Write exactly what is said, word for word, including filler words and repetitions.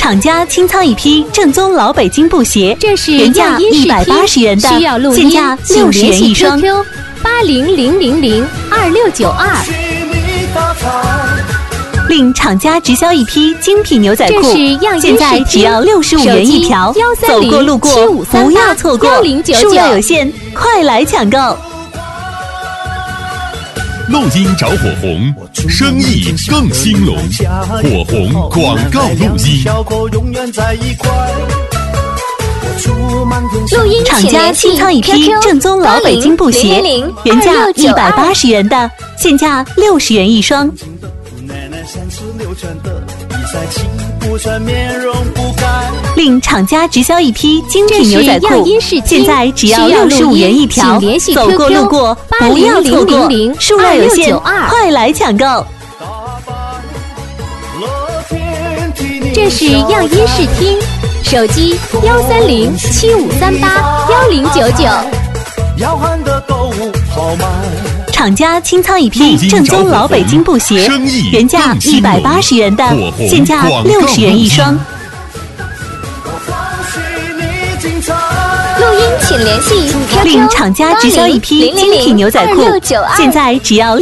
厂家清仓一批正宗老北京布鞋， 这是原价一百八十元的， 需要录音， 现价六十元一双。 八零零零零二六九二。 另厂家直销一批精品牛仔裤，现在只要六十五元一条，走过路过不要错过，数量有限，快来抢购！ 录音找火红，生意更兴隆。火红广告录音。 录音厂家清仓一批正宗老北京布鞋，原价一百八十元的，现价六十元一双。另厂家直销一批精品牛仔裤，现在只要六十五元一条，走过路过不要错过，数量有限，快来抢购！ 这是样音视听，手机幺三零七五三八幺零九九。 厂家清仓一批正宗老北京布鞋，原价一百八十元的，现价六十元一双。 录音请联系 Q Q。 另厂家直销一批精品牛仔裤，现在只要